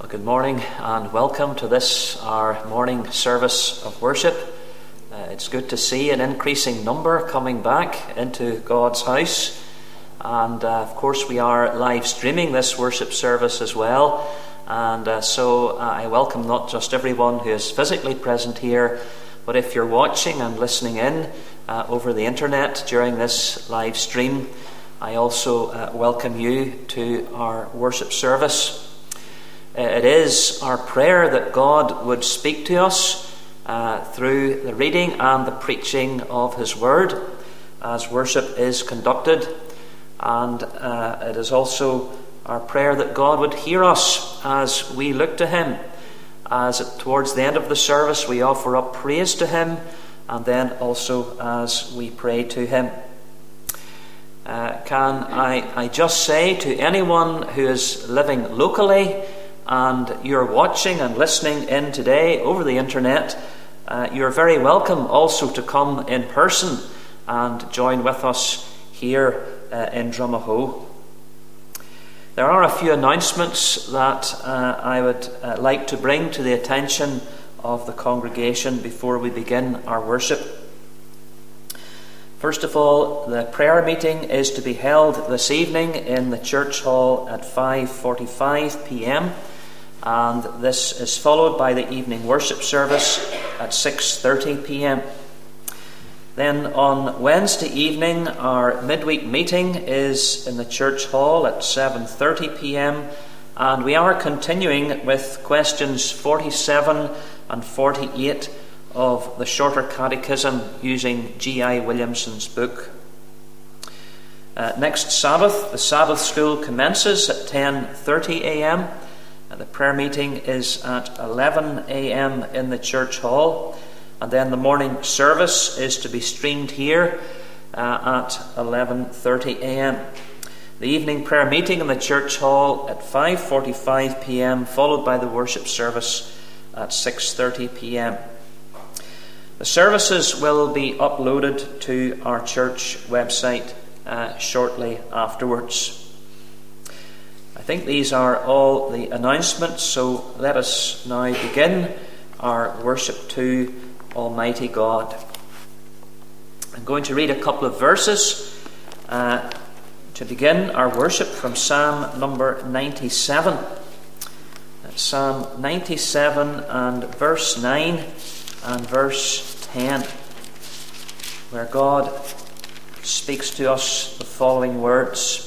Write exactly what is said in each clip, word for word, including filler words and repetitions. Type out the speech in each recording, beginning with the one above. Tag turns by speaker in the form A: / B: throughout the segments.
A: Well, good morning and welcome to this, our morning service of worship. Uh, it's good to see an increasing number coming back into God's house. And uh, of course we are live streaming this worship service as well. And uh, so uh, I welcome not just everyone who is physically present here, but if you're watching and listening in uh, over the internet during this live stream, I also uh, welcome you to our worship service. It is our prayer that God would speak to us uh, through the reading and the preaching of His Word as worship is conducted. And uh, it is also our prayer that God would hear us as we look to Him. As towards the end of the service we offer up praise to Him, and then also as we pray to Him. Uh, can I, I just say to anyone who is living locally and you're watching and listening in today over the internet, uh, you're very welcome also to come in person and join with us here uh, in Drumahoe. There are a few announcements that uh, I would uh, like to bring to the attention of the congregation before we begin our worship. First of all, the prayer meeting is to be held this evening in the church hall at five forty-five p.m. and this is followed by the evening worship service at six thirty p.m. Then on Wednesday evening, our midweek meeting is in the church hall at seven thirty p.m. and we are continuing with questions forty-seven and forty-eight of the Shorter Catechism using G I Williamson's book. Uh, next Sabbath, the Sabbath school commences at ten thirty a.m. The prayer meeting is at eleven a.m. in the church hall, and then the morning service is to be streamed here uh, at eleven thirty a.m. The evening prayer meeting in the church hall at five forty-five p.m. followed by the worship service at six thirty p.m. The services will be uploaded to our church website uh, shortly afterwards. I think these are all the announcements, so let us now begin our worship to Almighty God. I'm going to read a couple of verses uh, to begin our worship from Psalm number ninety-seven. That's Psalm ninety-seven and verse nine and verse ten, where God speaks to us the following words.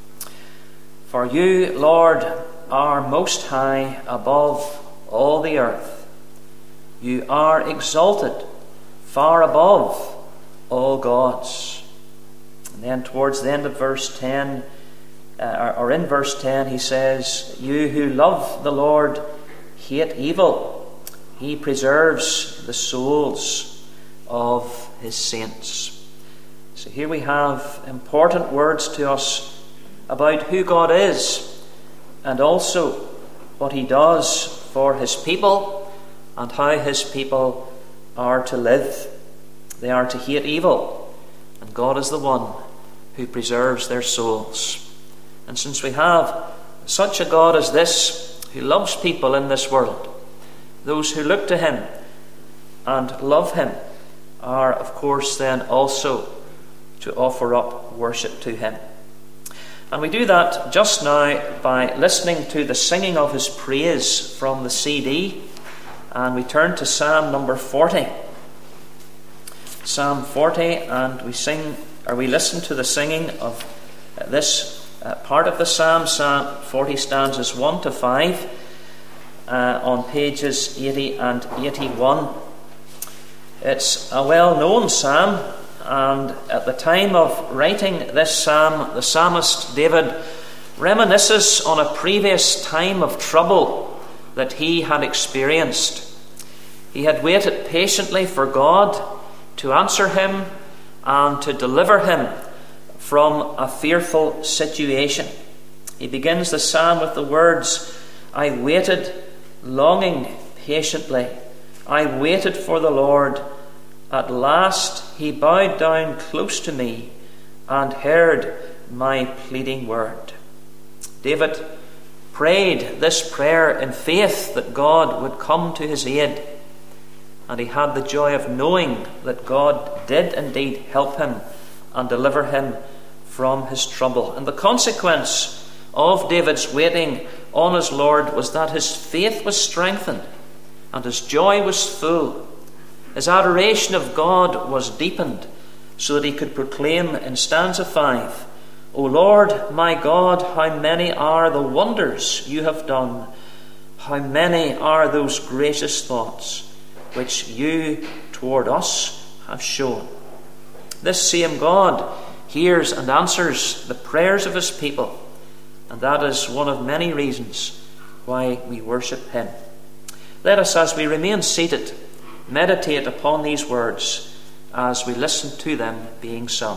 A: For you, Lord, are most high above all the earth. You are exalted far above all gods. And then towards the end of verse ten, uh, or in verse ten, he says, you who love the Lord hate evil. He preserves the souls of His saints. So here we have important words to us about who God is, and also what He does for His people and how His people are to live. They are to hate evil, and God is the one who preserves their souls. And since we have such a God as this, who loves people in this world, those who look to Him and love Him are, of course, then also to offer up worship to Him. And we do that just now by listening to the singing of His praise from the C D. And we turn to Psalm number forty. Psalm forty, and we sing, or we listen to the singing of this uh, part of the Psalm, Psalm forty stanzas one to five, uh, on pages eighty and eighty-one. It's a well-known psalm. And at the time of writing this psalm, the psalmist David reminisces on a previous time of trouble that he had experienced. He had waited patiently for God to answer him and to deliver him from a fearful situation. He begins the psalm with the words, I waited longing patiently. I waited for the Lord. At last He bowed down close to me and heard my pleading word. David prayed this prayer in faith that God would come to his aid. And he had the joy of knowing that God did indeed help him and deliver him from his trouble. And the consequence of David's waiting on his Lord was that his faith was strengthened and his joy was full. His adoration of God was deepened so that he could proclaim in stanza five, O Lord, my God, how many are the wonders you have done. How many are those gracious thoughts which you toward us have shown. This same God hears and answers the prayers of his people, and that is one of many reasons why we worship him. Let us, as we remain seated, meditate upon these words as we listen to them being sung.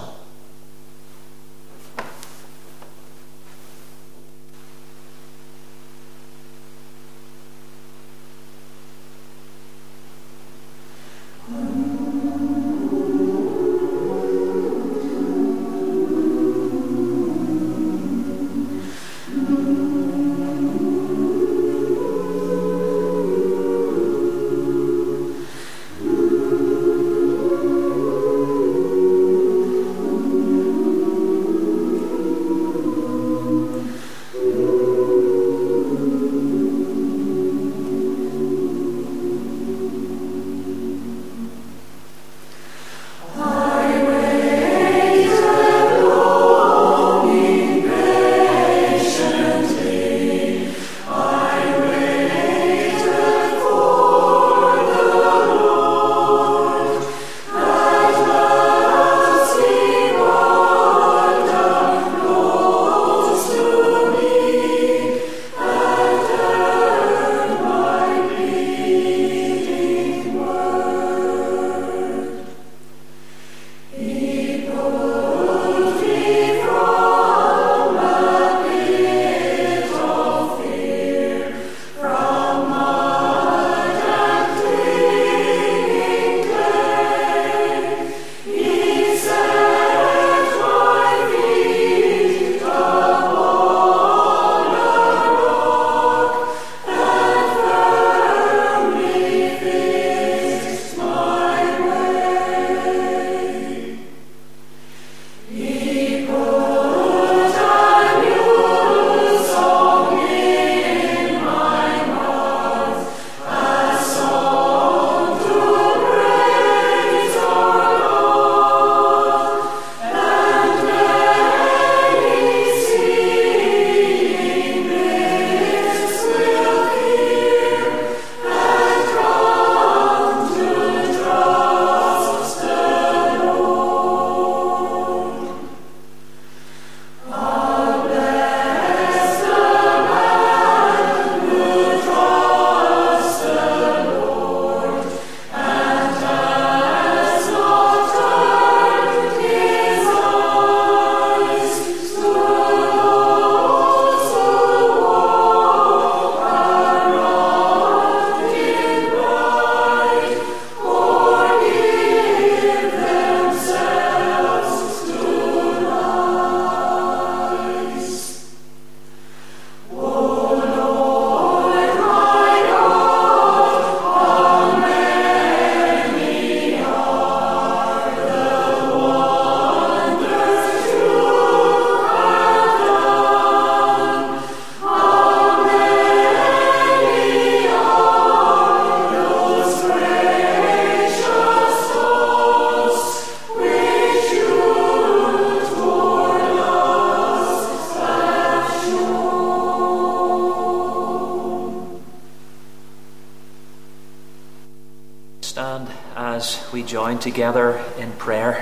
A: stand as we join together in prayer.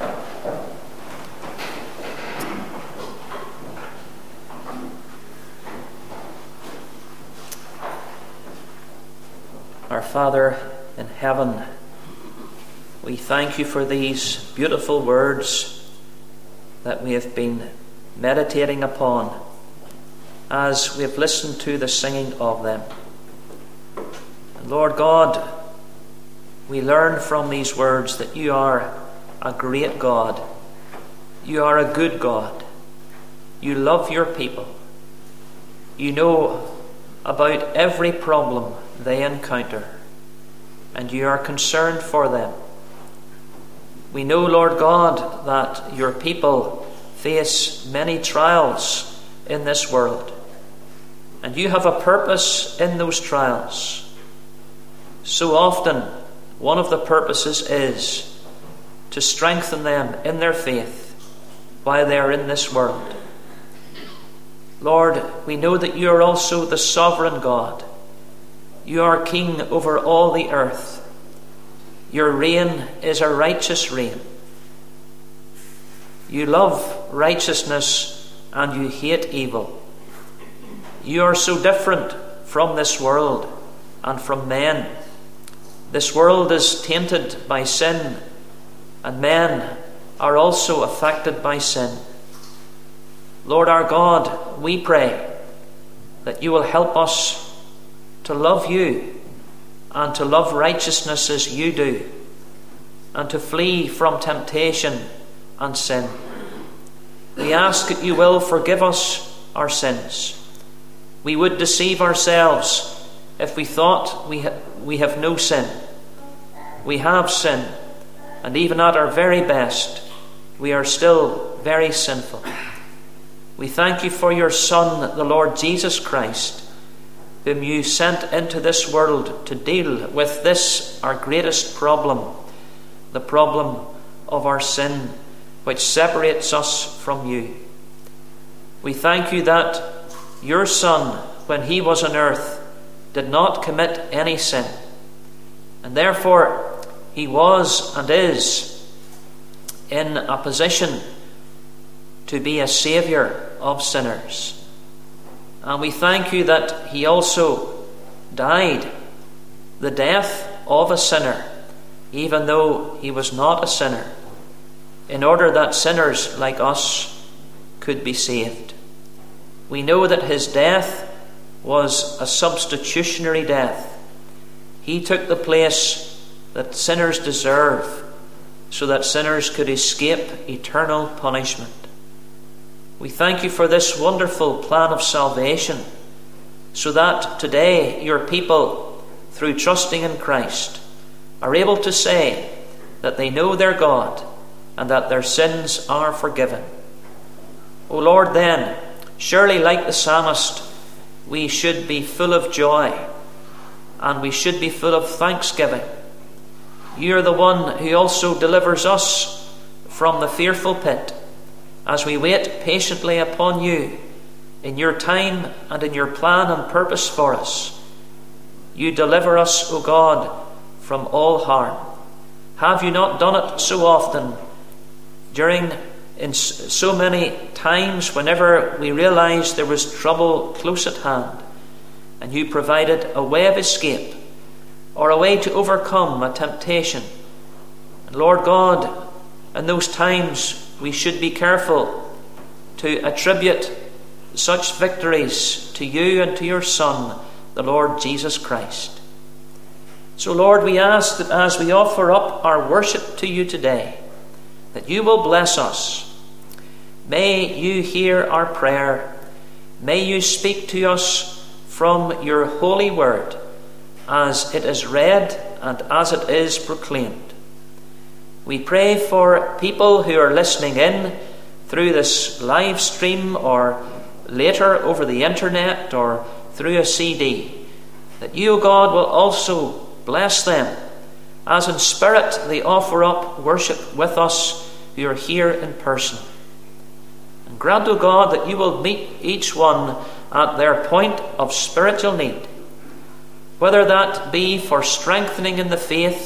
A: Our Father in heaven, we thank you for these beautiful words that we have been meditating upon as we have listened to the singing of them. And Lord God, we learn from these words that you are a great God. You are a good God. You love your people. You know about every problem they encounter, and you are concerned for them. We know, Lord God, that your people face many trials in this world, and you have a purpose in those trials. So often, one of the purposes is to strengthen them in their faith while they are in this world. Lord, we know that you are also the sovereign God. You are king over all the earth. Your reign is a righteous reign. You love righteousness and you hate evil. You are so different from this world and from men. This world is tainted by sin, and men are also affected by sin. Lord our God, we pray that you will help us to love you and to love righteousness as you do, and to flee from temptation and sin. We ask that you will forgive us our sins. We would deceive ourselves if we thought we, ha- we have no sin. We have sin, and even at our very best, we are still very sinful. We thank you for your Son, the Lord Jesus Christ, whom you sent into this world to deal with this, our greatest problem, the problem of our sin, which separates us from you. We thank you that your Son, when he was on earth, did not commit any sin, and therefore he was and is in a position to be a saviour of sinners. And we thank you that he also died the death of a sinner, even though he was not a sinner, in order that sinners like us could be saved. We know that his death was a substitutionary death. He took the place that sinners deserve, so that sinners could escape eternal punishment. We thank you for this wonderful plan of salvation, so that today your people, through trusting in Christ, are able to say that they know their God and that their sins are forgiven. O Lord, then, surely like the psalmist, we should be full of joy and we should be full of thanksgiving. You are the one who also delivers us from the fearful pit, as we wait patiently upon you in your time and in your plan and purpose for us. You deliver us, O God, from all harm. Have you not done it so often during in so many times whenever we realized there was trouble close at hand, and you provided a way of escape or a way to overcome a temptation? And Lord God, in those times we should be careful to attribute such victories to you and to your Son, the Lord Jesus Christ. So Lord, we ask that as we offer up our worship to you today, that you will bless us. May you hear our prayer. May you speak to us from your holy word as it is read and as it is proclaimed. We pray for people who are listening in through this live stream or later over the internet or through a C D, that you, O God, will also bless them as in spirit they offer up worship with us who are here in person. And grant, O God, that you will meet each one at their point of spiritual need, whether that be for strengthening in the faith,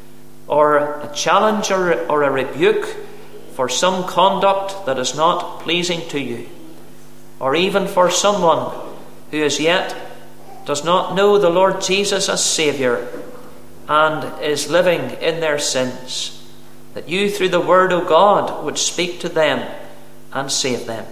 A: or a challenge or, or a rebuke for some conduct that is not pleasing to you, or even for someone who as yet does not know the Lord Jesus as Saviour and is living in their sins, that you through the Word of God would speak to them and save them.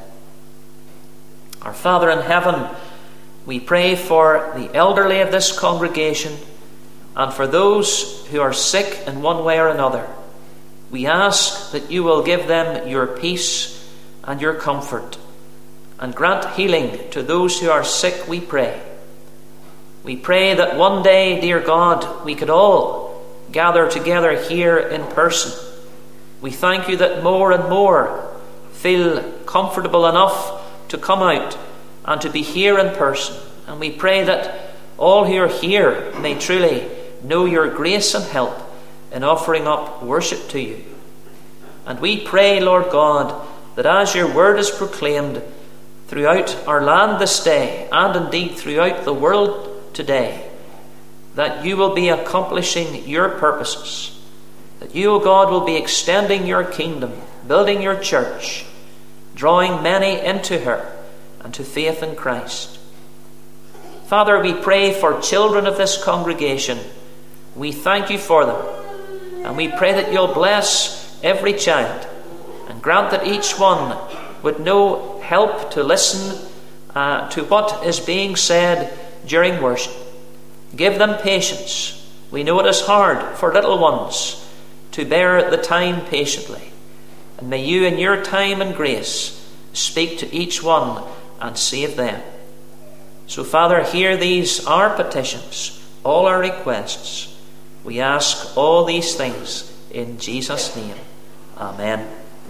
A: Our Father in heaven, we pray for the elderly of this congregation and for those who are sick in one way or another. We ask that you will give them your peace and your comfort, and grant healing to those who are sick, we pray. We pray that one day, dear God, we could all gather together here in person. We thank you that more and more feel comfortable enough to come out and to be here in person. And we pray that all who are here may truly know your grace and help in offering up worship to you. And we pray, Lord God, that as your word is proclaimed throughout our land this day, and indeed throughout the world today, that you will be accomplishing your purposes, that you, O God, will be extending your kingdom, building your church, drawing many into her and to faith in Christ. Father, we pray for children of this congregation. We thank you for them, and we pray that you'll bless every child and grant that each one would know help to listen uh, to what is being said during worship. Give them patience. We know it is hard for little ones to bear the time patiently. And may you in your time and grace speak to each one and save them. So Father, hear these our petitions, all our requests. We ask all these things in Jesus' name. Amen.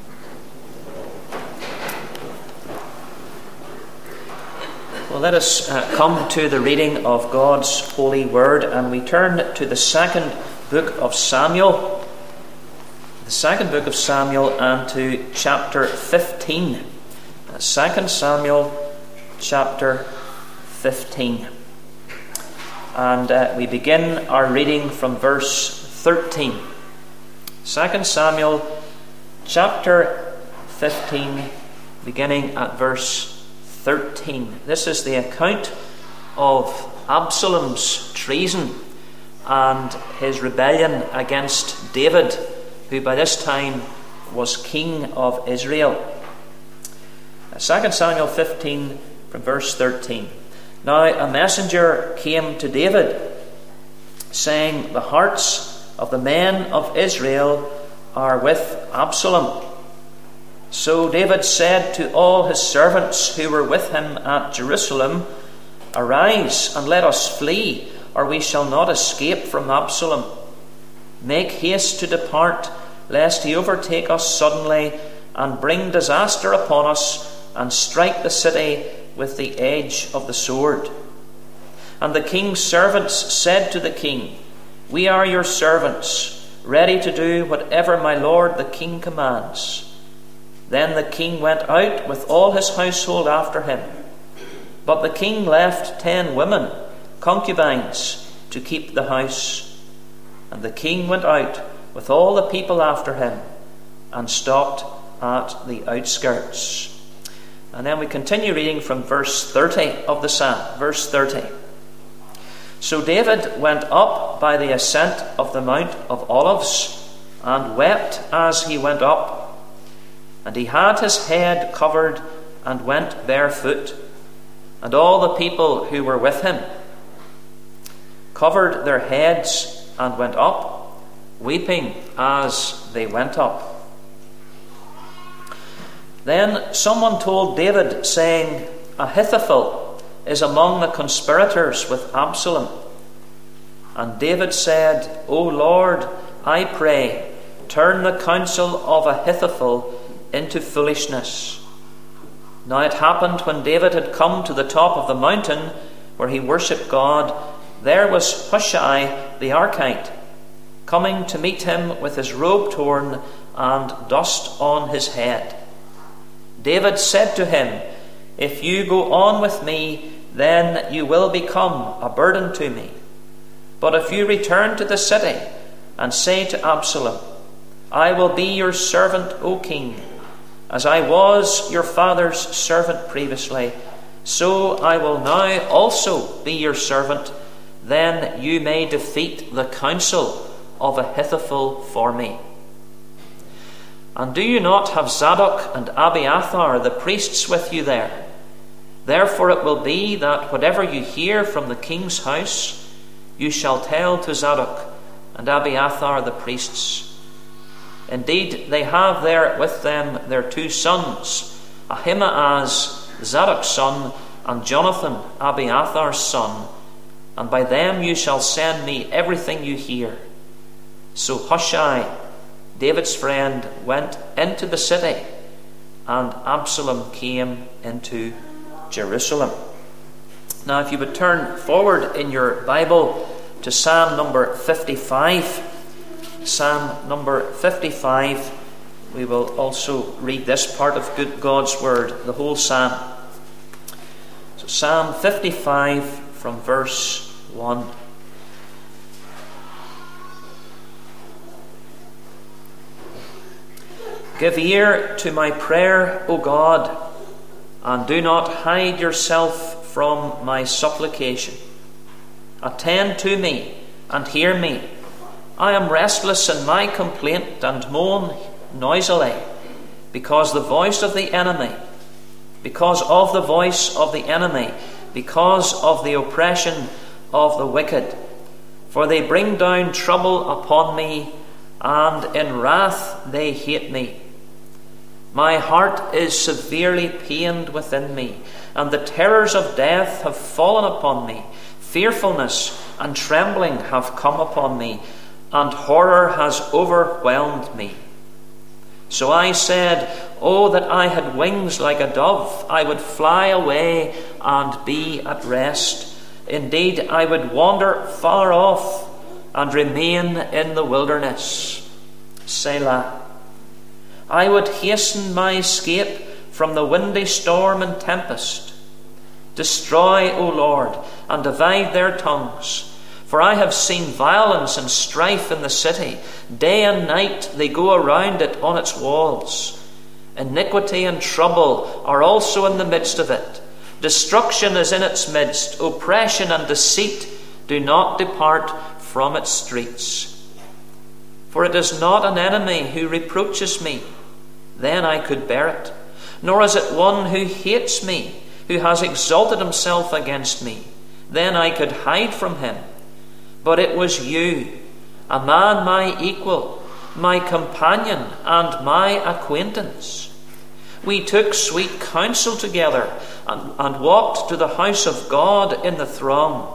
A: Well, let us uh, come to the reading of God's holy word, and we turn to the second book of Samuel, the second book of Samuel, and to chapter fifteen. Uh, Second Samuel, chapter fifteen, and uh, we begin our reading from verse thirteen. Second Samuel, chapter fifteen, beginning at verse thirteen. This is the account of Absalom's treason and his rebellion against David, who by this time was king of Israel. Second Samuel fifteen from verse thirteen. Now a messenger came to David, saying, "The hearts of the men of Israel are with Absalom." So David said to all his servants who were with him at Jerusalem, "Arise and let us flee, or we shall not escape from Absalom. Make haste to depart, lest he overtake us suddenly and bring disaster upon us and strike the city with the edge of the sword." And the king's servants said to the king, "We are your servants, ready to do whatever my lord the king commands." Then the king went out with all his household after him. But the king left ten women, concubines, to keep the house. And the king went out with all the people after him and stopped at the outskirts. And then we continue reading from verse thirty of the psalm. Verse thirty. So David went up by the ascent of the Mount of Olives and wept as he went up. And he had his head covered and went barefoot, and all the people who were with him covered their heads and went up, weeping as they went up. Then someone told David, saying, "Ahithophel is among the conspirators with Absalom." And David said, "O Lord, I pray, turn the counsel of Ahithophel into foolishness." Now it happened when David had come to the top of the mountain where he worshipped God, there was Hushai the Archite coming to meet him with his robe torn and dust on his head. David said to him, "If you go on with me, then you will become a burden to me. But if you return to the city and say to Absalom, 'I will be your servant, O king, as I was your father's servant previously, so I will now also be your servant,' then you may defeat the counsel of Ahithophel for me. And do you not have Zadok and Abiathar the priests with you there? Therefore it will be that whatever you hear from the king's house, you shall tell to Zadok and Abiathar the priests. Indeed, they have there with them their two sons, Ahimaaz Zadok's son, and Jonathan, Abiathar's son, and by them you shall send me everything you hear. So Hushai, David's friend, went into the city, and Absalom came into Jerusalem. Now, if you would turn forward in your Bible to Psalm number fifty-five, Psalm number fifty-five, we will also read this part of good God's Word, the whole Psalm. So Psalm fifty-five from verse one. Give ear to my prayer, O God, and do not hide yourself from my supplication. Attend to me and hear me. I am restless in my complaint and moan noisily, because the voice of the enemy, because of the voice of the enemy, because of the oppression of the wicked. For they bring down trouble upon me, and in wrath they hate me. My heart is severely pained within me, and the terrors of death have fallen upon me. Fearfulness and trembling have come upon me, and horror has overwhelmed me. So I said, Oh, that I had wings like a dove! I would fly away and be at rest. Indeed, I would wander far off and remain in the wilderness. Selah. I would hasten my escape from the windy storm and tempest. Destroy, O Lord, and divide their tongues. For I have seen violence and strife in the city. Day and night they go around it on its walls. Iniquity and trouble are also in the midst of it. Destruction is in its midst. Oppression and deceit do not depart from its streets. For it is not an enemy who reproaches me, then I could bear it. Nor is it one who hates me, who has exalted himself against me, then I could hide from him. But it was you, a man my equal, my companion and my acquaintance. We took sweet counsel together and, and walked to the house of God in the throng.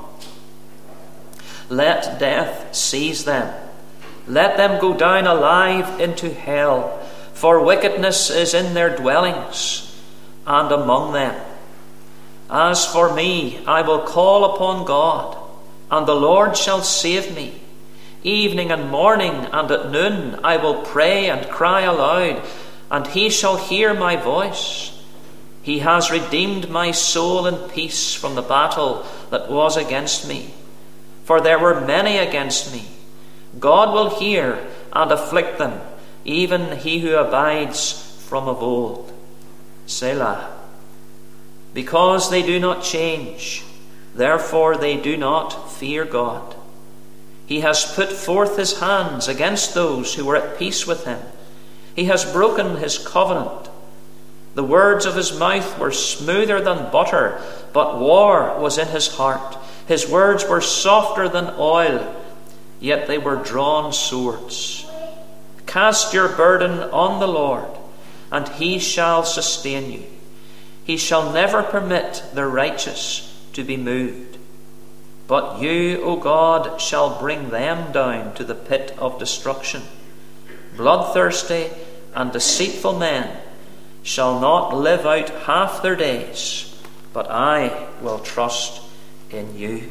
A: Let death seize them. Let them go down alive into hell, for wickedness is in their dwellings and among them. As for me, I will call upon God, and the Lord shall save me. Evening and morning and at noon I will pray and cry aloud, and he shall hear my voice. He has redeemed my soul in peace from the battle that was against me. For there were many against me. God will hear and afflict them, even he who abides from of old. Selah. Because they do not change, therefore they do not fear God. He has put forth his hands against those who were at peace with him. He has broken his covenant. The words of his mouth were smoother than butter, but war was in his heart. His words were softer than oil, yet they were drawn swords. Cast your burden on the Lord, and he shall sustain you. He shall never permit the righteous to be moved. But you, O God, shall bring them down to the pit of destruction. Bloodthirsty and deceitful men shall not live out half their days, but I will trust in you.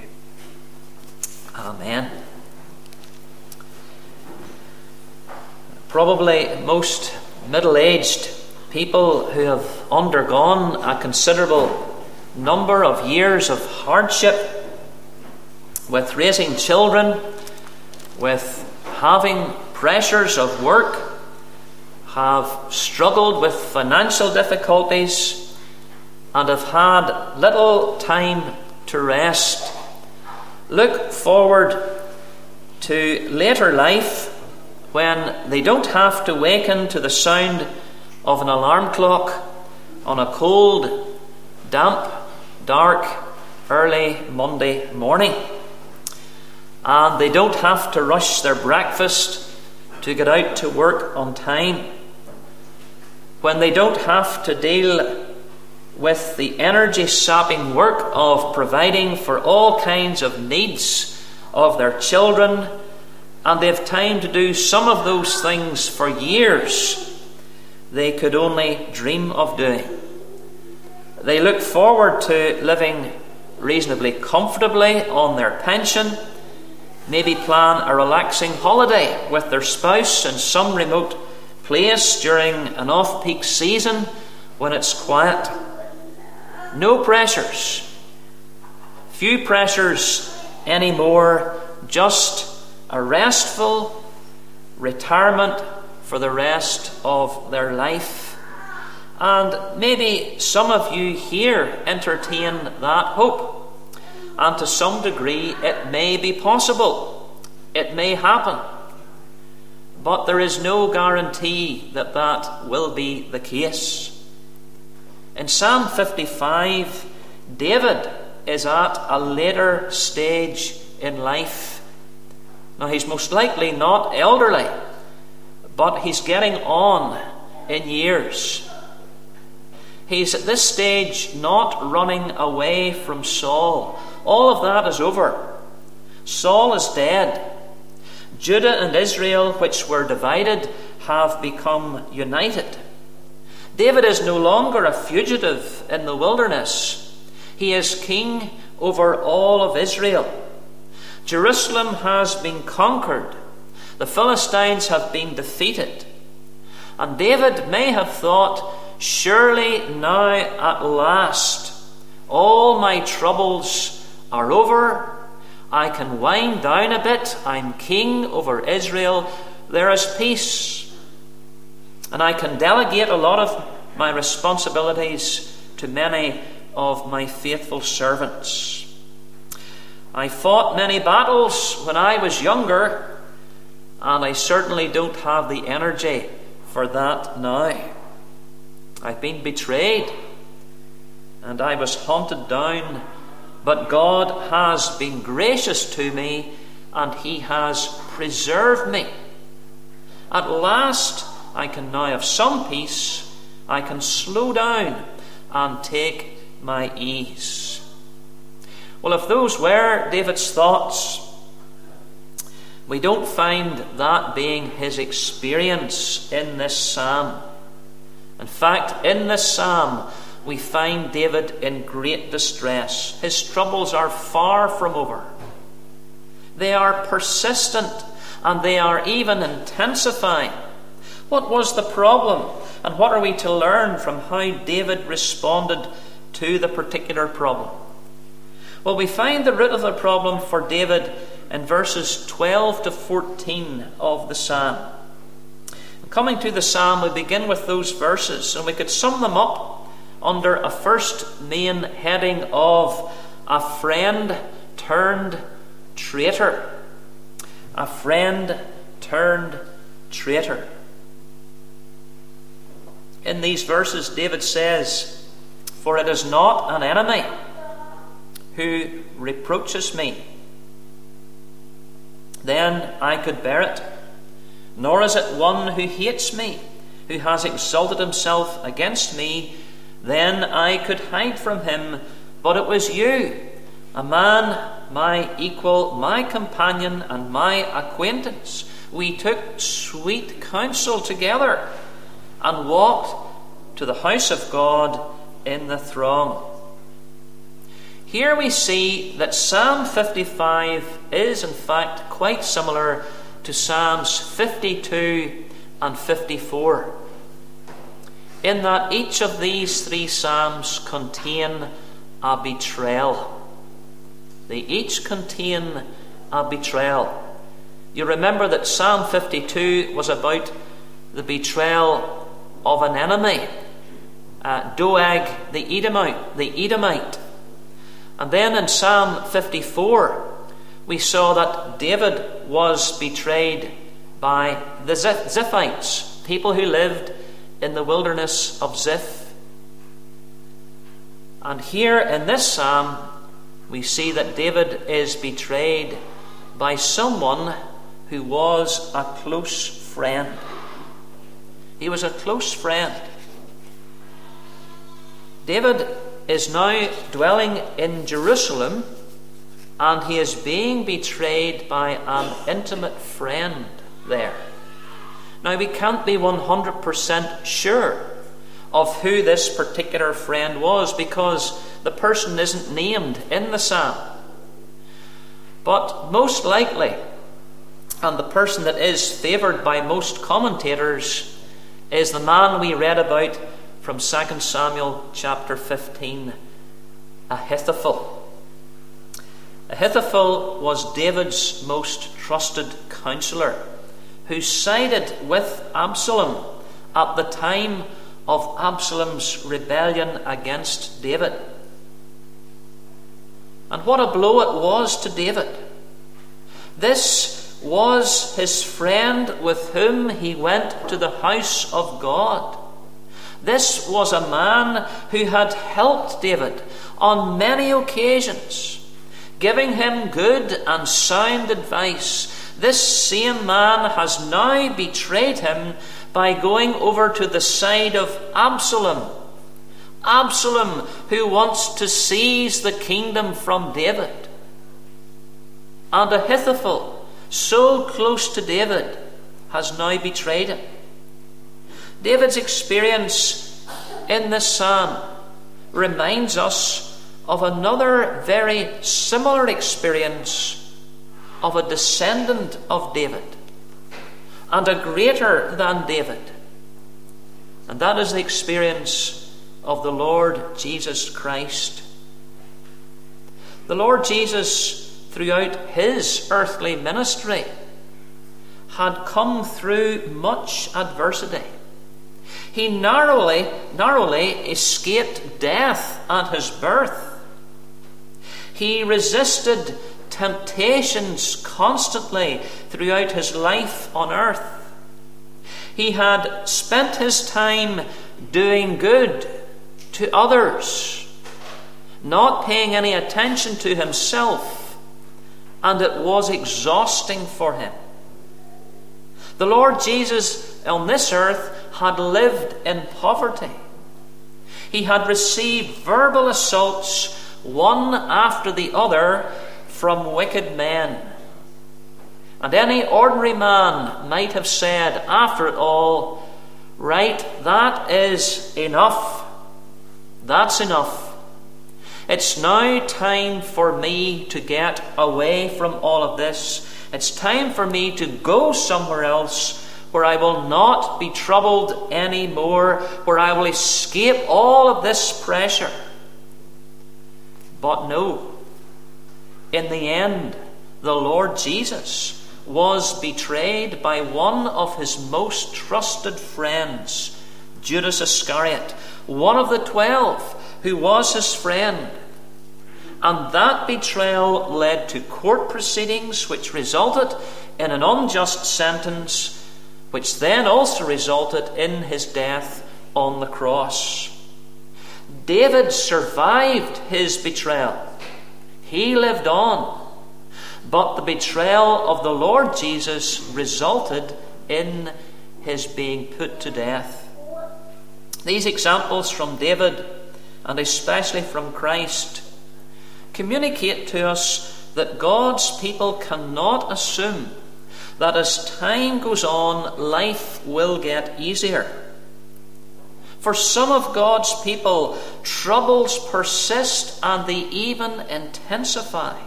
A: Amen. Probably most middle-aged people who have undergone a considerable number of years of hardship with raising children, with having pressures of work, have struggled with financial difficulties, and have had little time to rest, look forward to later life when they don't have to waken to the sound of an alarm clock on a cold, damp, dark, early Monday morning. And they don't have to rush their breakfast to get out to work on time. When they don't have to deal with the energy-sapping work of providing for all kinds of needs of their children, and they have time to do some of those things for years they could only dream of doing. They look forward to living reasonably comfortably on their pension, maybe plan a relaxing holiday with their spouse in some remote place during an off-peak season when it's quiet. No pressures. Few pressures anymore. Just a restful retirement for the rest of their life. And maybe some of you here entertain that hope. And to some degree it may be possible. It may happen. But there is no guarantee that that will be the case. In Psalm fifty-five, David is at a later stage in life. Now, he's most likely not elderly, but he's getting on in years. He's at this stage not running away from Saul. All of that is over. Saul is dead. Judah and Israel, which were divided, have become united. David is no longer a fugitive in the wilderness. He is king over all of Israel. Jerusalem has been conquered. The Philistines have been defeated. And David may have thought, surely now at last all my troubles are over. I can wind down a bit. I'm king over Israel. There is peace. And I can delegate a lot of my responsibilities to many of my faithful servants. I fought many battles when I was younger, and I certainly don't have the energy for that now. I've been betrayed, and I was hunted down, but God has been gracious to me, and He has preserved me. At last, I can now have some peace. I can slow down and take my ease. Well, if those were David's thoughts, we don't find that being his experience in this psalm. In fact, in this psalm, we find David in great distress. His troubles are far from over. They are persistent, and they are even intensifying. What was the problem? And what are we to learn from how David responded to the particular problem? Well, we find the root of the problem for David in verses twelve to fourteen of the psalm. Coming to the psalm, we begin with those verses, and we could sum them up under a first main heading of a friend turned traitor. A friend turned traitor. In these verses, David says, "For it is not an enemy who reproaches me, then I could bear it. Nor is it one who hates me, who has exalted himself against me, then I could hide from him. But it was you, a man, my equal, my companion, and my acquaintance. We took sweet counsel together and walked to the house of God in the throng." Here we see that Psalm fifty-five is in fact quite similar to Psalms fifty-two and fifty-four, in that each of these three psalms contain a betrayal. They each contain a betrayal. You remember that Psalm fifty-two was about the betrayal of an enemy, uh, Doeg the Edomite, the Edomite. And then in Psalm fifty-four, we saw that David was betrayed by the Ziphites, people who lived in the wilderness of Ziph. And here in this psalm, we see that David is betrayed by someone who was a close friend. He was a close friend. David is now dwelling in Jerusalem, and he is being betrayed by an intimate friend there. Now, we can't be one hundred percent sure of who this particular friend was, because the person isn't named in the psalm. But most likely, and the person that is favoured by most commentators, is the man we read about from Second Samuel chapter fifteen, Ahithophel. Ahithophel was David's most trusted counsellor, who sided with Absalom at the time of Absalom's rebellion against David. And what a blow it was to David. This was his friend with whom he went to the house of God. This was a man who had helped David on many occasions, giving him good and sound advice. This same man has now betrayed him by going over to the side of Absalom. Absalom, who wants to seize the kingdom from David. And Ahithophel, so close to David, has now betrayed him. David's experience in this psalm reminds us of another very similar experience of a descendant of David, and a greater than David. And that is the experience of the Lord Jesus Christ. The Lord Jesus, throughout his earthly ministry, had come through much adversity. He narrowly, narrowly escaped death at his birth. He resisted temptations constantly throughout his life on earth. He had spent his time doing good to others, not paying any attention to himself, and it was exhausting for him. The Lord Jesus on this earth had lived in poverty. He had received verbal assaults, one after the other, from wicked men. And any ordinary man might have said, after it all, right, that is enough. That's enough. It's now time for me to get away from all of this. It's time for me to go somewhere else where I will not be troubled anymore, where I will escape all of this pressure. But no. In the end, the Lord Jesus was betrayed by one of his most trusted friends, Judas Iscariot, one of the twelve who was his friend. And that betrayal led to court proceedings which resulted in an unjust sentence, which then also resulted in his death on the cross. David survived his betrayal. He lived on. But the betrayal of the Lord Jesus resulted in his being put to death. These examples from David, and especially from Christ, communicate to us that God's people cannot assume that as time goes on, life will get easier. For some of God's people, troubles persist and they even intensify.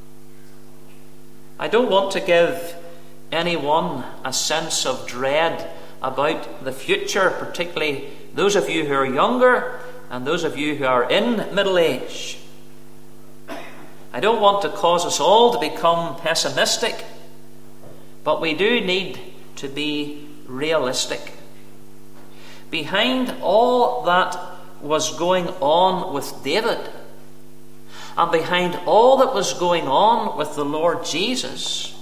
A: I don't want to give anyone a sense of dread about the future, particularly those of you who are younger and those of you who are in middle age. I don't want to cause us all to become pessimistic, but we do need to be realistic. Behind all that was going on with David, and behind all that was going on with the Lord Jesus,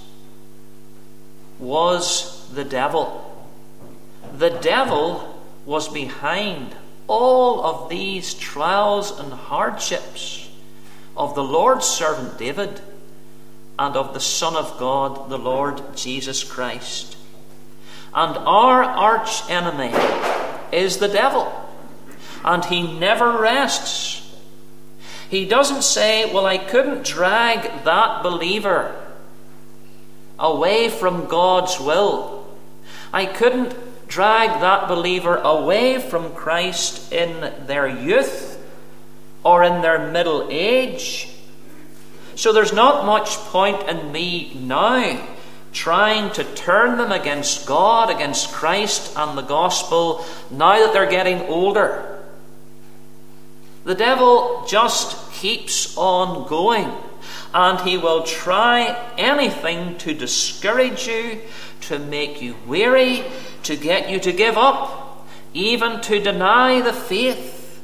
A: was the devil. The devil was behind all of these trials and hardships of the Lord's servant David and of the Son of God, the Lord Jesus Christ. And our arch enemy is the devil. and he never rests. He doesn't say, well, I couldn't drag that believer away from God's will. I couldn't drag that believer away from Christ in their youth or in their middle age. So there's not much point in me now trying to turn them against God, against Christ and the gospel, now that they're getting older. The devil just keeps on going, and he will try anything to discourage you, to make you weary, to get you to give up, even to deny the faith.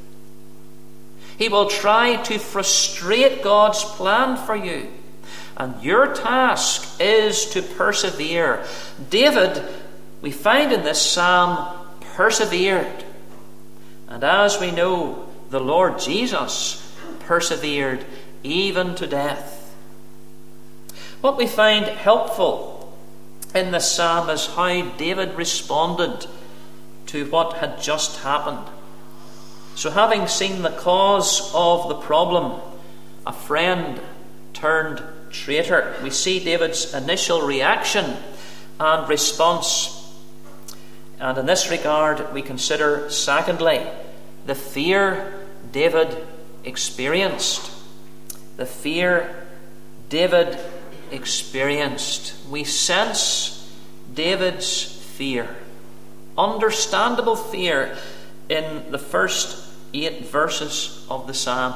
A: He will try to frustrate God's plan for you. And your task is to persevere. David, we find in this psalm, persevered. And as we know, the Lord Jesus persevered even to death. What we find helpful in this psalm is how David responded to what had just happened. So having seen the cause of the problem, a friend turned traitor, we see David's initial reaction and response. And in this regard, we consider, secondly, the fear David experienced. The fear David experienced. We sense David's fear, understandable fear, in the first eight verses of the psalm.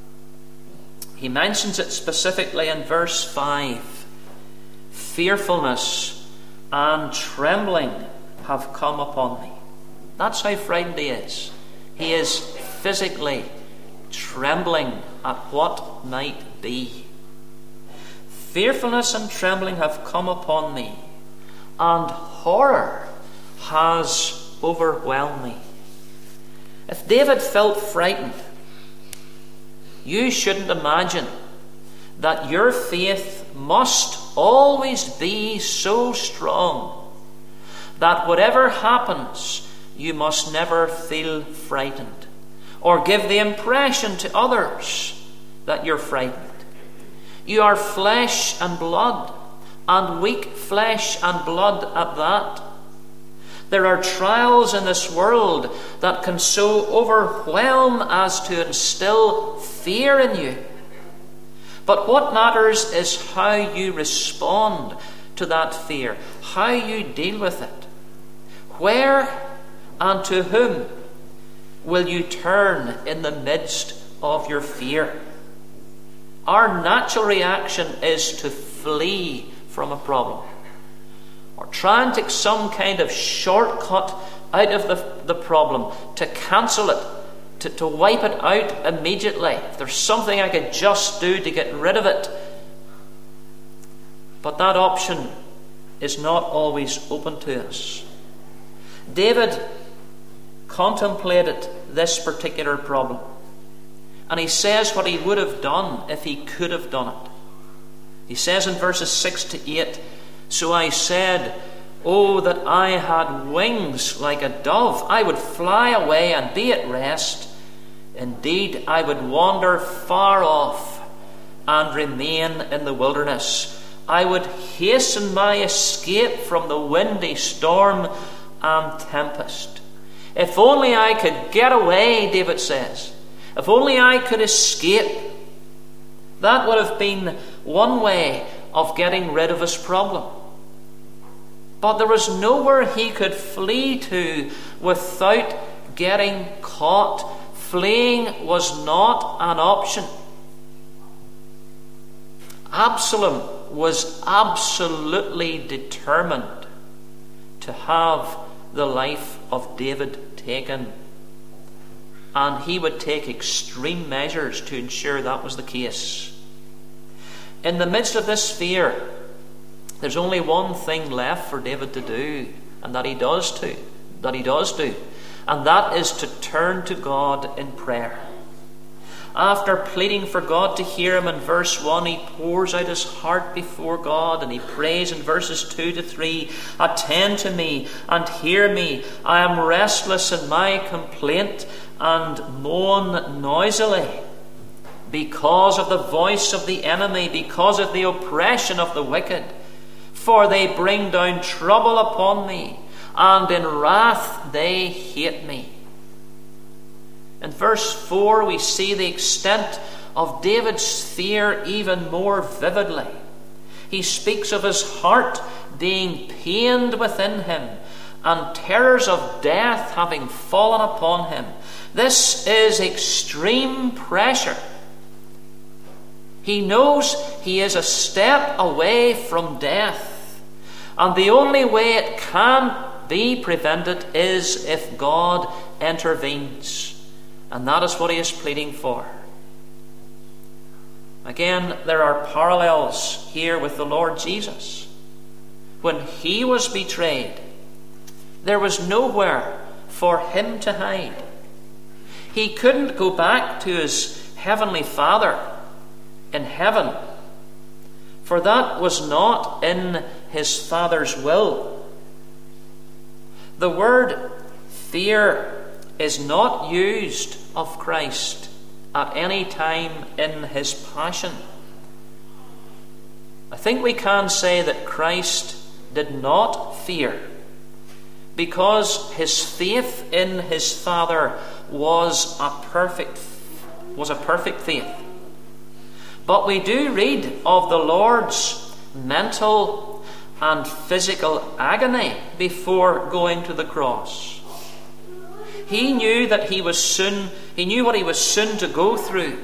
A: He mentions it specifically in verse five. Fearfulness and trembling have come upon me. That's how frightened he is. He is physically trembling at what might be. Fearfulness and trembling have come upon me, and horror has overwhelmed me. If David felt frightened, you shouldn't imagine that your faith must always be so strong that whatever happens, you must never feel frightened or give the impression to others that you're frightened. You are flesh and blood, and weak flesh and blood at that. There are trials in this world that can so overwhelm as to instill fear in you. But what matters is how you respond to that fear, how you deal with it. Where and to whom will you turn in the midst of your fear? Our natural reaction is to flee from a problem, or try and take some kind of shortcut out of the, the problem, to cancel it, to, to wipe it out immediately. If there's something I could just do to get rid of it. But that option is not always open to us. David contemplated this particular problem, and he says what he would have done if he could have done it. He says in verses six to eight, "So I said, oh, that I had wings like a dove. I would fly away and be at rest. Indeed, I would wander far off and remain in the wilderness. I would hasten my escape from the windy storm and tempest." If only I could get away, David says. If only I could escape. That would have been one way of getting rid of his problem. But there was nowhere he could flee to without getting caught. Fleeing was not an option. Absalom was absolutely determined to have the life of David taken. And he would take extreme measures to ensure that was the case. In the midst of this fear, there's only one thing left for David to do, and that he does to, that he does do, and that is to turn to God in prayer. After pleading for God to hear him in verse one, he pours out his heart before God, and he prays in verses two to three, "Attend to me and hear me. I am restless in my complaint, and moan noisily because of the voice of the enemy, because of the oppression of the wicked. For they bring down trouble upon me, and in wrath they hate me. In verse four we see the extent of David's fear even more vividly. He speaks of his heart being pained within him, and terrors of death having fallen upon him. This is extreme pressure. He knows he is a step away from death, and the only way it can be prevented is if God intervenes. And that is what he is pleading for. Again, there are parallels here with the Lord Jesus. When he was betrayed, there was nowhere for him to hide. He couldn't go back to his heavenly Father in heaven, for that was not in his Father's will. The word fear is not used of Christ at any time in his passion. I think we can say that Christ did not fear, because his faith in his Father was a perfect was a perfect faith. But we do read of the Lord's mental and physical agony before going to the cross. He knew that he was soon he knew what he was soon to go through.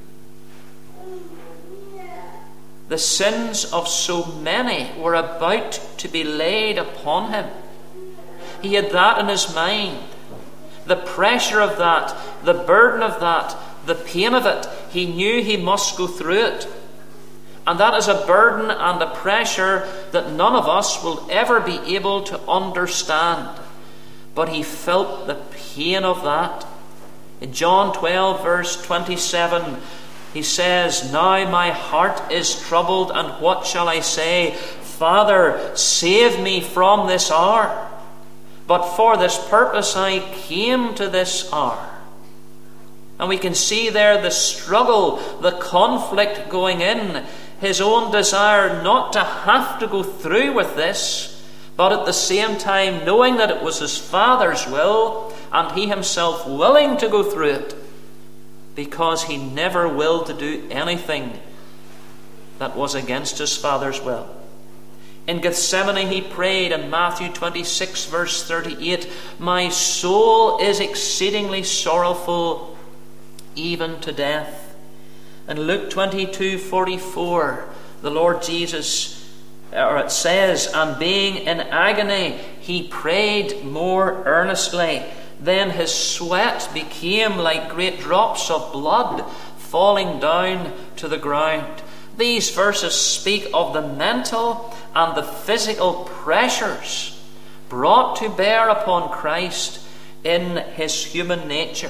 A: The sins of so many were about to be laid upon him. He had that in his mind. The pressure of that, the burden of that, the pain of it, he knew he must go through it. And that is a burden and a pressure that none of us will ever be able to understand. But he felt the pain of that. In John twelve, verse twenty-seven, he says, "Now my heart is troubled, and what shall I say? Father, save me from this hour. But for this purpose I came to this hour." And we can see there the struggle, the conflict going in, his own desire not to have to go through with this, but at the same time knowing that it was his Father's will, and he himself willing to go through it, because he never willed to do anything that was against his Father's will. In Gethsemane he prayed in Matthew twenty-six, verse thirty-eight, "My soul is exceedingly sorrowful, even to death." In Luke twenty-two, forty-four, the Lord Jesus, or it says, "And being in agony, he prayed more earnestly. Then his sweat became like great drops of blood falling down to the ground." These verses speak of the mental and the physical pressures brought to bear upon Christ in his human nature.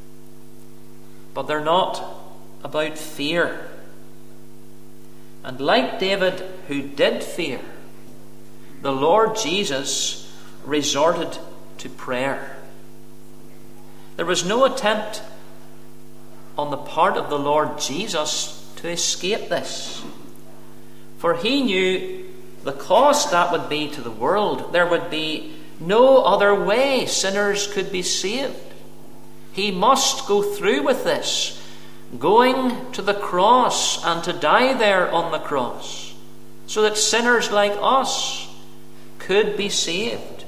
A: But they're not about fear. And like David, who did fear, the Lord Jesus resorted to prayer. There was no attempt on the part of the Lord Jesus to escape this. For he knew the cost that would be to the world. There would be no other way sinners could be saved. He must go through with this, going to the cross and to die there on the cross, so that sinners like us could be saved.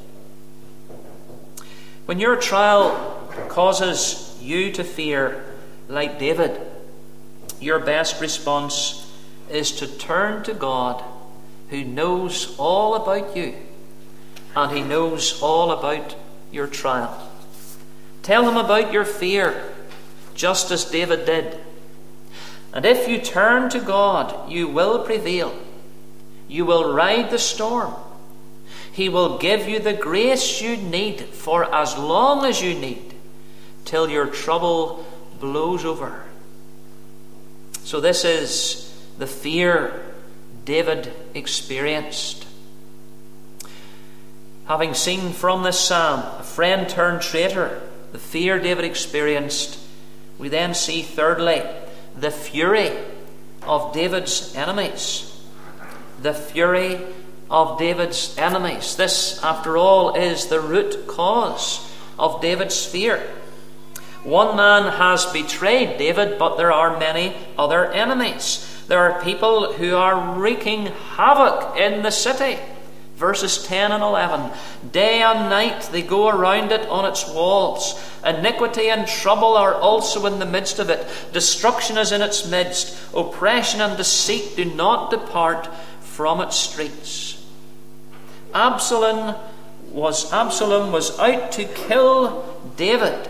A: When your trial causes you to fear, like David, your best response is to turn to God, who knows all about you, and he knows all about your trial. Tell him about your fear, just as David did. And if you turn to God, you will prevail. You will ride the storm. He will give you the grace you need for as long as you need, till your trouble blows over. So this is the fear David experienced. Having seen from this psalm a friend turned traitor, the fear David experienced, we then see, thirdly, the fury of David's enemies. The fury of David's enemies. This, after all, is the root cause of David's fear. One man has betrayed David, but there are many other enemies. There are people who are wreaking havoc in the city. Verses ten and eleven. Day and night they go around it on its walls. Iniquity and trouble are also in the midst of it. Destruction is in its midst. Oppression and deceit do not depart from its streets. Absalom was Absalom was out to kill David,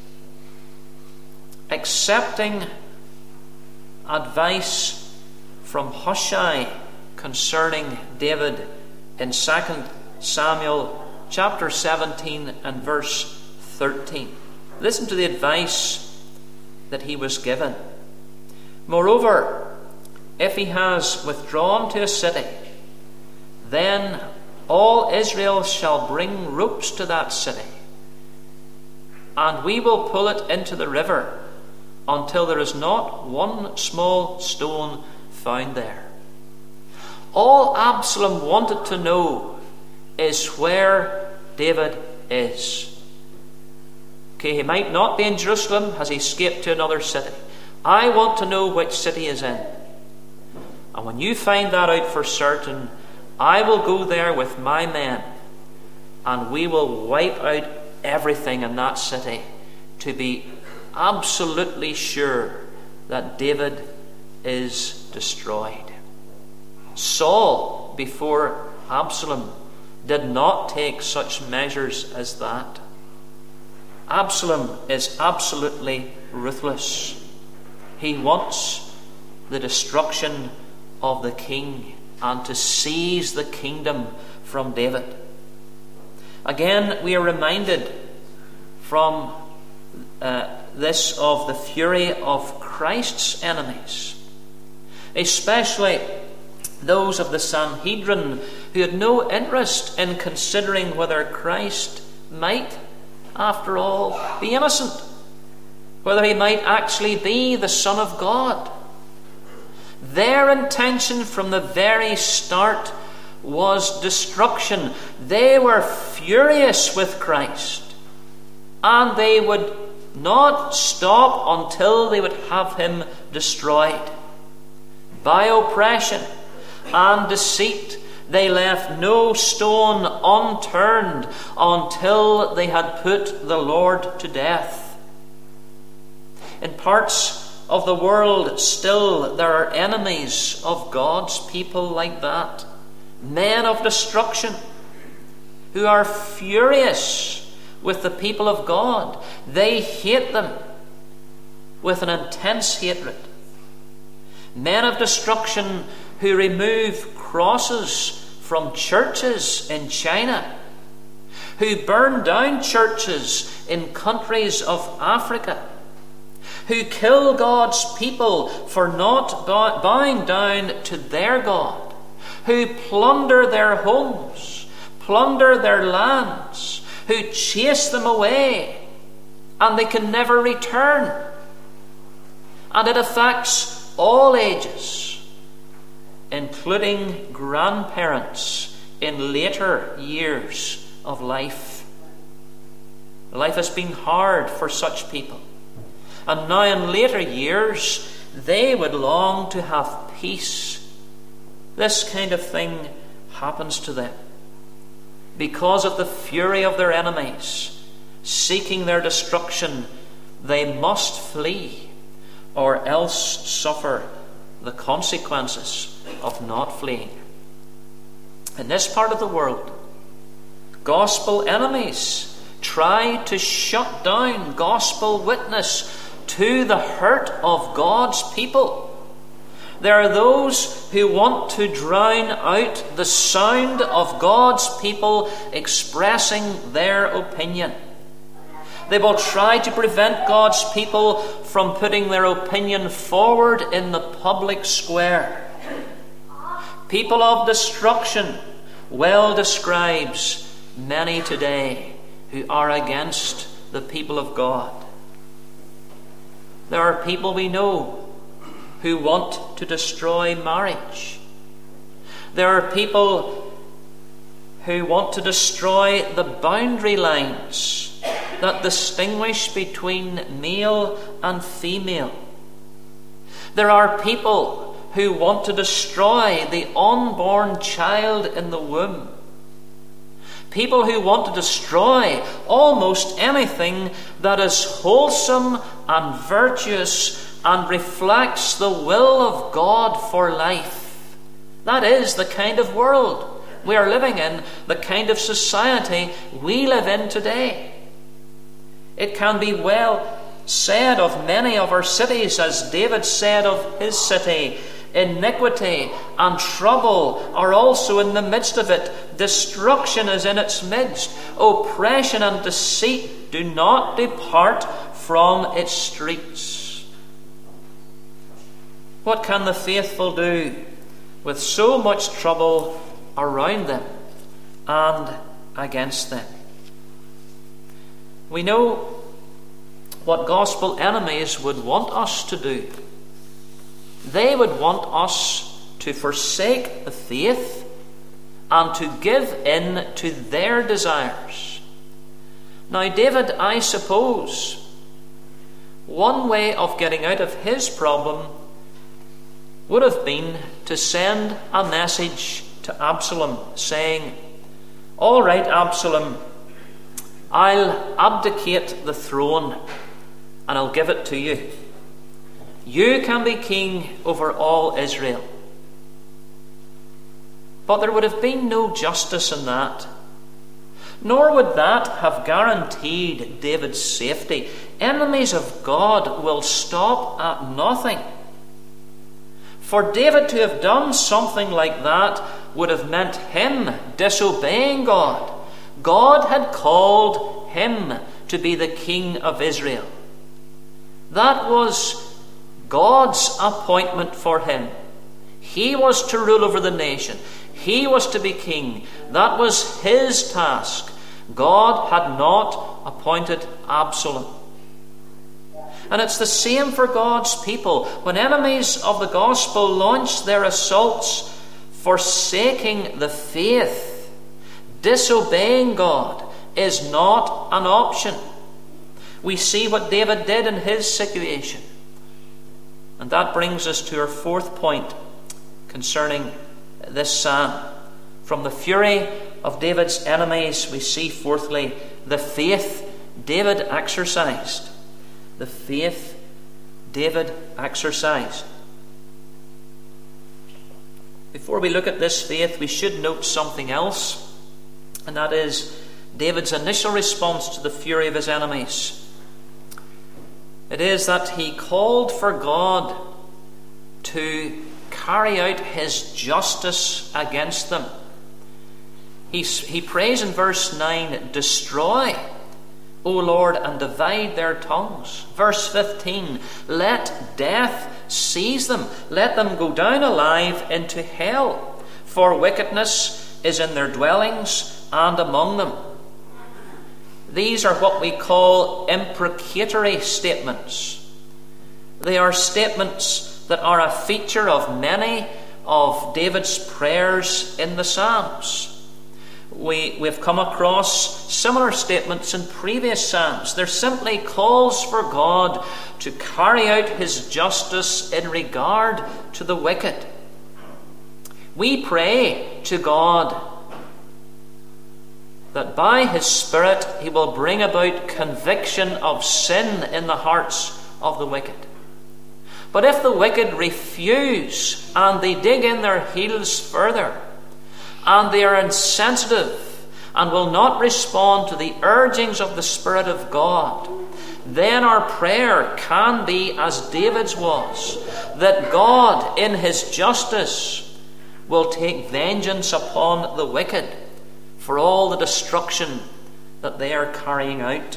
A: accepting advice from Hushai concerning David in Second Samuel chapter seventeen and verse thirteen. Listen to the advice that he was given. Moreover, if he has withdrawn to a city, then all Israel shall bring ropes to that city, and we will pull it into the river until there is not one small stone found there. All Absalom wanted to know is where David is. Okay, he might not be in Jerusalem, has escaped to another city. I want to know which city he's in. And when you find that out for certain, I will go there with my men, and we will wipe out everything in that city to be absolutely sure that David is destroyed. Saul, before Absalom, did not take such measures as that. Absalom is absolutely ruthless. He wants the destruction of the king and to seize the kingdom from David. Again, we are reminded from uh, this of the fury of Christ's enemies, especially those of the Sanhedrin who had no interest in considering whether Christ might, after all, be innocent, whether he might actually be the Son of God. Their intention from the very start was destruction. They were furious with Christ, and they would not stop until they would have him destroyed. By oppression and deceit, they left no stone unturned until they had put the Lord to death. In parts of the world still there are enemies of God's people like that. Men of destruction who are furious with the people of God. They hate them with an intense hatred. Men of destruction who remove crosses from churches in China, who burn down churches in countries of Africa, who kill God's people for not bowing down to their God, who plunder their homes, plunder their lands, who chase them away, and they can never return. And it affects all ages, including grandparents in later years of life. Life has been hard for such people. And now in later years, they would long to have peace. This kind of thing happens to them because of the fury of their enemies, seeking their destruction. They must flee or else suffer the consequences of not fleeing. In this part of the world, gospel enemies try to shut down gospel witness to the hurt of God's people. There are those who want to drown out the sound of God's people expressing their opinion. They will try to prevent God's people from putting their opinion forward in the public square. People of destruction well describes many today who are against the people of God. There are people we know who want to destroy marriage. There are people who want to destroy the boundary lines that distinguish between male and female. There are people who want to destroy the unborn child in the womb. People who want to destroy almost anything that is wholesome and virtuous and reflects the will of God for life. That is the kind of world we are living in, the kind of society we live in today. It can be well said of many of our cities, as David said of his city, iniquity and trouble are also in the midst of it. Destruction is in its midst. Oppression and deceit do not depart from its streets. What can the faithful do with so much trouble around them and against them? We know what gospel enemies would want us to do. They would want us to forsake the faith and to give in to their desires. Now, David, I suppose, one way of getting out of his problem would have been to send a message to Absalom saying, "All right, Absalom, I'll abdicate the throne and I'll give it to you. You can be king over all Israel." But there would have been no justice in that. Nor would that have guaranteed David's safety. Enemies of God will stop at nothing. For David to have done something like that would have meant him disobeying God. God had called him to be the king of Israel. That was God's appointment for him. He was to rule over the nation. He was to be king. That was his task. God had not appointed Absalom. And it's the same for God's people. When enemies of the gospel launch their assaults, forsaking the faith, disobeying God, is not an option. We see what David did in his situation. And that brings us to our fourth point concerning this psalm. From the fury of David's enemies, we see fourthly the faith David exercised. The faith David exercised. Before we look at this faith, we should note something else, and that is David's initial response to the fury of his enemies. It is that he called for God to carry out his justice against them. He, he prays in verse nine, "Destroy, O Lord, and divide their tongues." Verse fifteen, "Let death seize them. Let them go down alive into hell. For wickedness is in their dwellings and among them." These are what we call imprecatory statements. They are statements that are a feature of many of David's prayers in the Psalms. We, we've come across similar statements in previous Psalms. They're simply calls for God to carry out his justice in regard to the wicked. We pray to God that by his Spirit he will bring about conviction of sin in the hearts of the wicked. But if the wicked refuse and they dig in their heels further, and they are insensitive and will not respond to the urgings of the Spirit of God, then our prayer can be as David's was, that God in his justice will take vengeance upon the wicked for all the destruction that they are carrying out.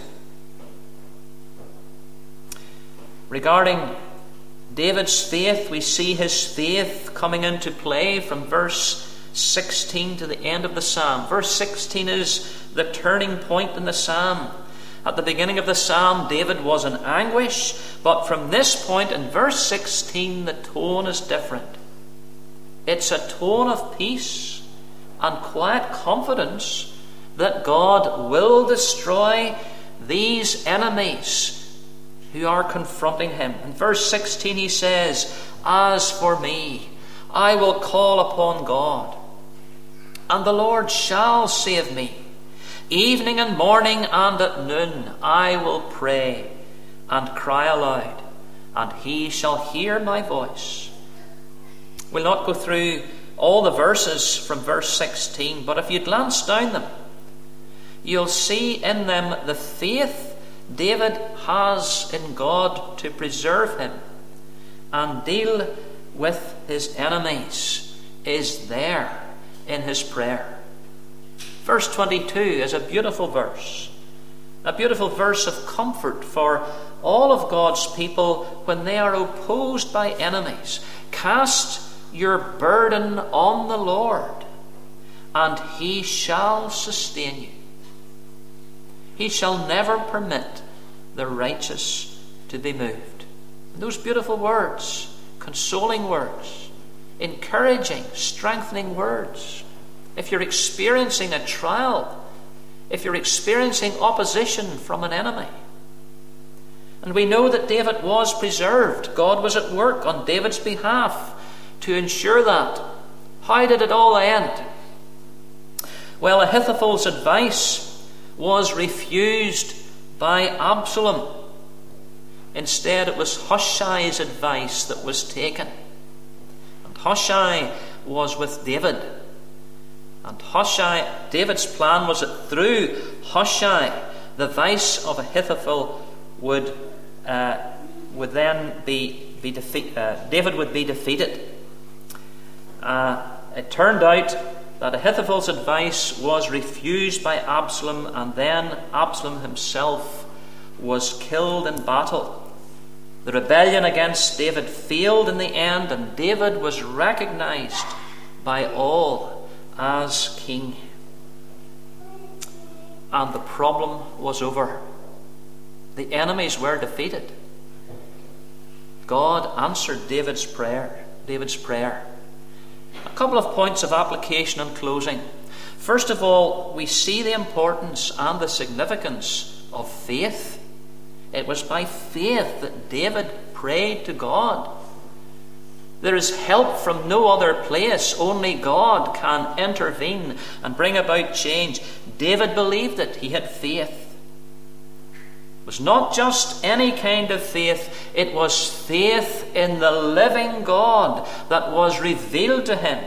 A: Regarding David's faith, we see his faith coming into play from verse sixteen to the end of the psalm. Verse sixteen is the turning point in the psalm. At the beginning of the psalm, David was in anguish, but from this point in verse sixteen, the tone is different. It's a tone of peace and quiet confidence that God will destroy these enemies who are confronting him. In verse sixteen he says, "As for me, I will call upon God, and the Lord shall save me. Evening and morning and at noon I will pray and cry aloud, and he shall hear my voice." We'll not go through all the verses from verse sixteen, but if you glance down them, you'll see in them the faith David has in God to preserve him and deal with his enemies is there in his prayer. Verse twenty-two is a beautiful verse, a beautiful verse of comfort for all of God's people when they are opposed by enemies. "Cast your burden on the Lord, and he shall sustain you. He shall never permit the righteous to be moved." And those beautiful words, consoling words, encouraging, strengthening words. If you're experiencing a trial, if you're experiencing opposition from an enemy. And we know that David was preserved. God was at work on David's behalf to ensure that. How did it all end? Well, Ahithophel's advice was refused by Absalom. Instead, it was Hushai's advice that was taken. And Hushai was with David. And Hushai, David's plan was that through Hushai, the advice of Ahithophel would uh, would then be be defeat. Uh, David would be defeated. Uh, it turned out that Ahithophel's advice was refused by Absalom, and then Absalom himself was killed in battle. The rebellion against David failed in the end, and David was recognized by all as king. And the problem was over. The enemies were defeated. God answered David's prayer. David's prayer. A couple of points of application and closing. First of all, we see the importance and the significance of faith. It was by faith that David prayed to God. There is help from no other place. Only God can intervene and bring about change. David believed it. He had faith. It was not just any kind of faith. It was faith in the living God that was revealed to him.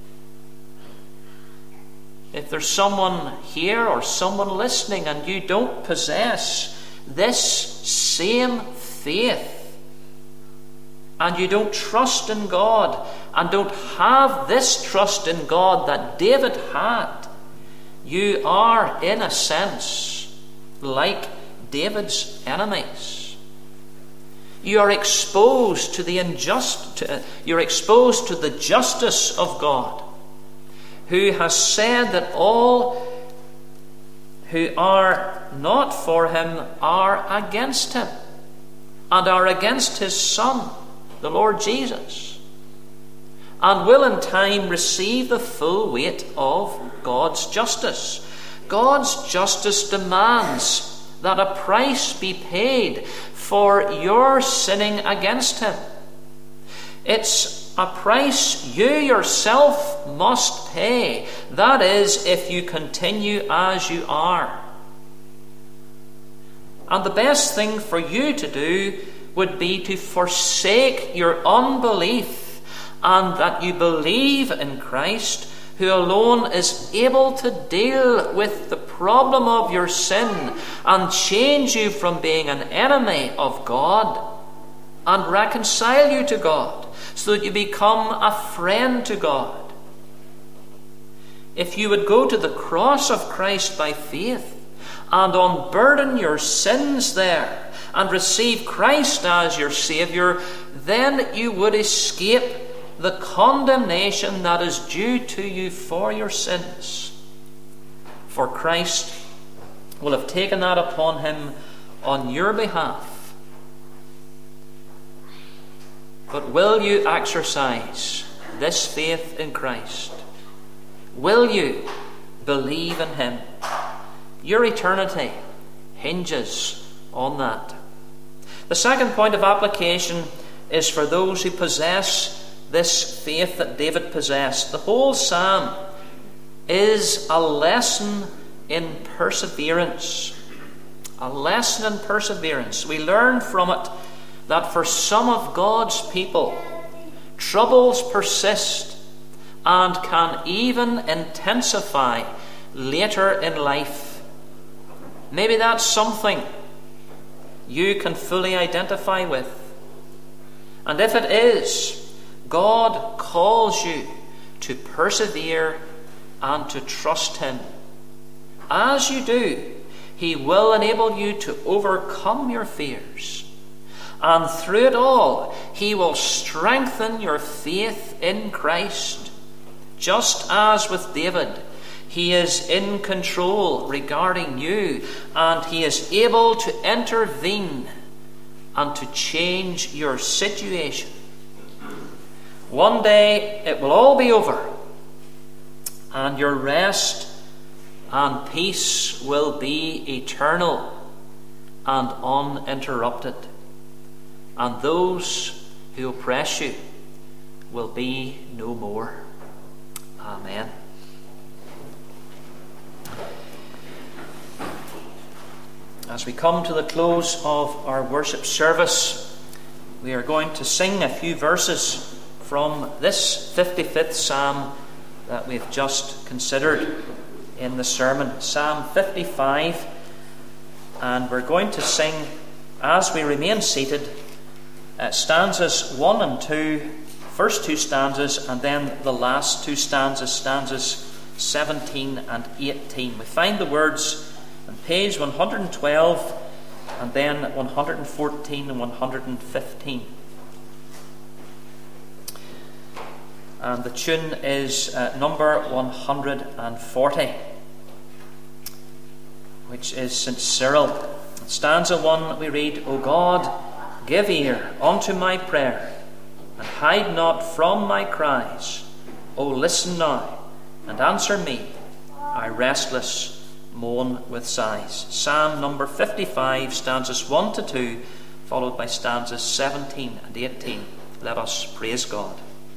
A: If there's someone here or someone listening and you don't possess this same faith, and you don't trust in God, and don't have this trust in God that David had, you are, in a sense, like David's enemies. You are exposed to the unjust, to, you're exposed to the justice of God, who has said that all who are not for him are against him, and are against his Son, the Lord Jesus, and will in time receive the full weight of God's justice. God's justice demands that a price be paid for your sinning against him. It's a price you yourself must pay. That is, if you continue as you are. And the best thing for you to do would be to forsake your unbelief, and that you believe in Christ, who alone is able to deal with the problem of your sin and change you from being an enemy of God and reconcile you to God, so that you become a friend to God. If you would go to the cross of Christ by faith and unburden your sins there and receive Christ as your Saviour, then you would escape the condemnation that is due to you for your sins. For Christ will have taken that upon him on your behalf. But will you exercise this faith in Christ? Will you believe in him? Your eternity hinges on that. The second point of application is for those who possess this faith that David possessed. The whole psalm is a lesson in perseverance. A lesson in perseverance. We learn from it that for some of God's people, troubles persist and can even intensify later in life. Maybe that's something you can fully identify with. And if it is, God calls you to persevere and to trust him. As you do, he will enable you to overcome your fears. And through it all, he will strengthen your faith in Christ. Just as with David, he is in control regarding you, and he is able to intervene and to change your situation. One day it will all be over, and your rest and peace will be eternal and uninterrupted. And those who oppress you will be no more. Amen. As we come to the close of our worship service, we are going to sing a few verses from this fifty-fifth Psalm that we've just considered in the sermon. Psalm fifty-five. And we're going to sing, as we remain seated, uh, stanzas one and two, first two stanzas, and then the last two stanzas, stanzas seventeen and eighteen. We find the words on page one hundred twelve, and then one hundred fourteen and one hundred fifteen. And the tune is uh, number one hundred forty, which is Saint Cyril. In stanza one we read, O God, give ear unto my prayer, and hide not from my cries. O listen now, and answer me, I restless moan with sighs. Psalm number fifty-five, stanzas one to two, followed by stanzas seventeen and eighteen. Let us praise God.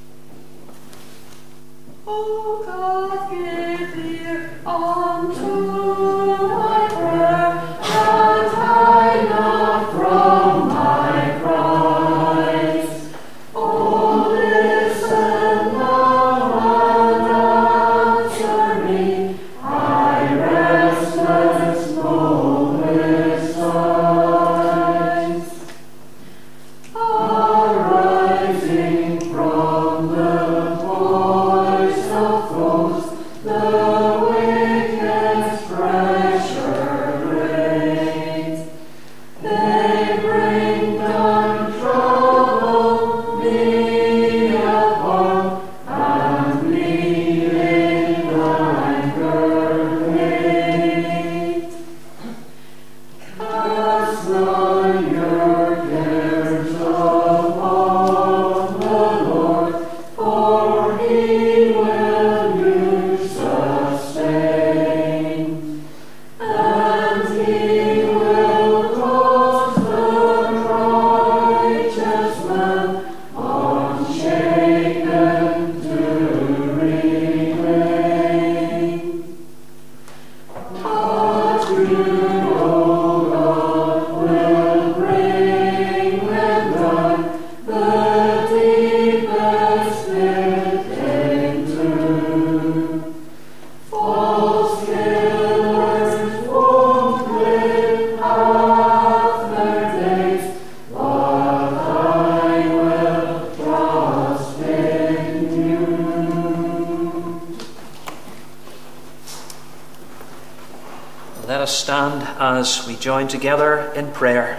B: O God, give ear unto my prayer, and hide not from my cries. O listen now and answer me, I restless moan with sighs. Arising from the the wicked pressure great, they bring down trouble me upon, and me in anger hate. Cast thou your cares upon the Lord, for he will you sustain, and he will cause the righteous man unshaken to remain. But you, O God, will bring them down the deepest pit into. False killers won't live half their days, but I will trust in you.
A: Let us stand as we join together in prayer.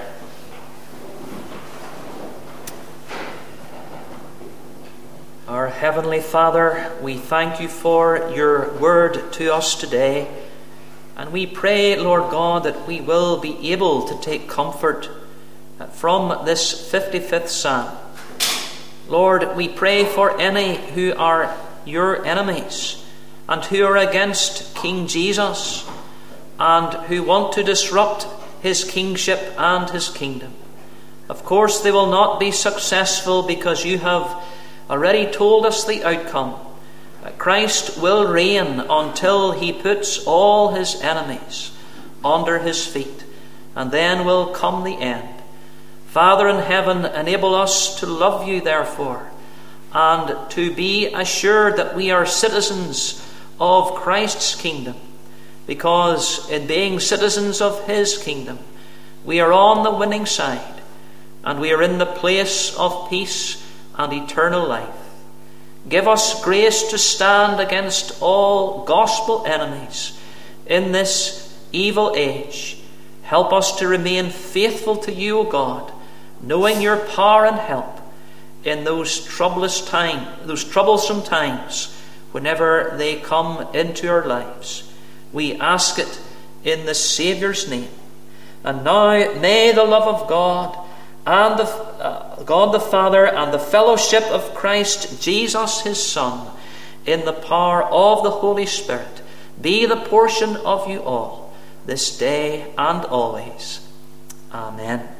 A: Our Heavenly Father, we thank you for your word to us today. And we pray, Lord God, that we will be able to take comfort from this fifty-fifth Psalm. Lord, we pray for any who are your enemies and who are against King Jesus and who want to disrupt his kingship and his kingdom. Of course, they will not be successful because you have already told us the outcome. That Christ will reign until he puts all his enemies under his feet, and then will come the end. Father in heaven, enable us to love you, therefore, and to be assured that we are citizens of Christ's kingdom, because in being citizens of his kingdom, we are on the winning side, and we are in the place of peace and eternal life. Give us grace to stand against all gospel enemies in this evil age. Help us to remain faithful to you, O God, knowing your power and help in those troublous time, those troublesome times, whenever they come into our lives. We ask it in the Saviour's name. And now may the love of God and the uh, God the Father and the fellowship of Christ Jesus his Son in the power of the Holy Spirit be the portion of you all this day and always. Amen.